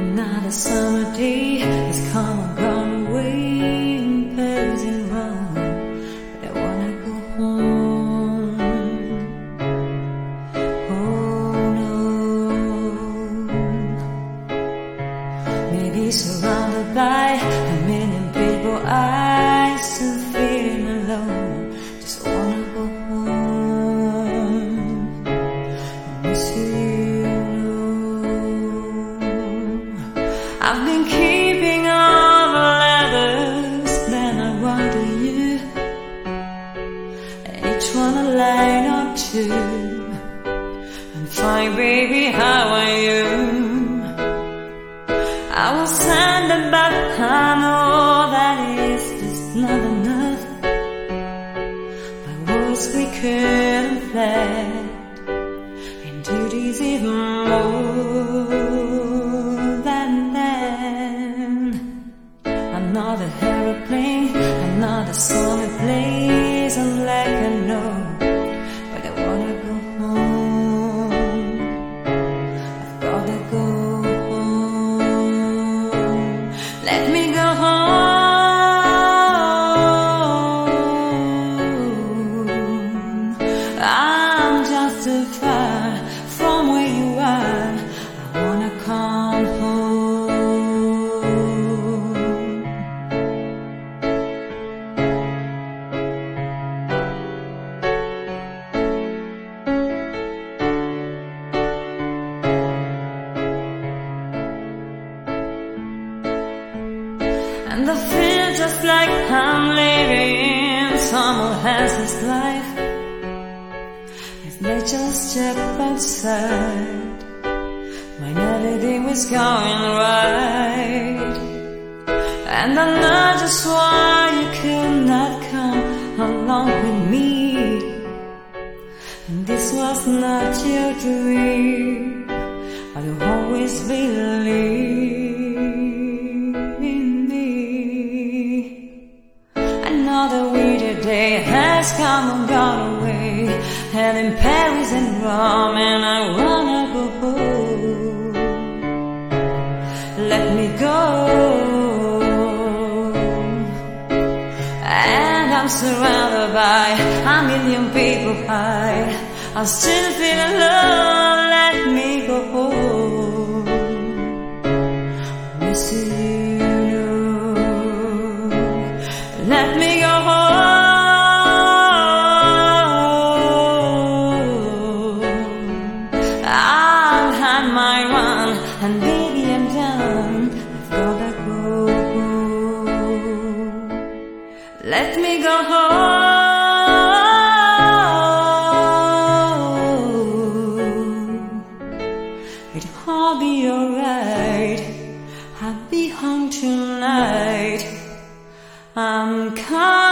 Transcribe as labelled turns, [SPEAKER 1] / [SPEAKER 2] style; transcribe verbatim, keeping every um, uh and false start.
[SPEAKER 1] Another summer day has come and gone away in Paris and Rome, but I wanna go home. Oh no. Maybe surrounded by a million people, I still feel alone. Just wanna go home. I miss you. I've been keeping all the letters that I wrote to you, each one a line or two. I'm fine, baby, how are you? I will send them back. I know that is just not enough. My words we couldn't let, and duties even more. Another aeroplane, another solid place. I'm like I know, but I wanna go home. I've gotta go home. Let me go home. I'm just too far from where you are. I wanna come home. And I feel just like I'm living someone else's life. If they just step outside, when everything was going right. And I know just why you could not come along with me. And this was not your dream, but you always believed. Another winter day has come and gone away, and in Paris and Rome, and I wanna go home. Let me go. And I'm surrounded by a million people high. I still feel alone. Let me go home. Miss you. Let me go home. I've had my run, and baby I'm done. I've gotta go home. Let me go home. It'll all be alright. I'll be home tonight. I'm coming.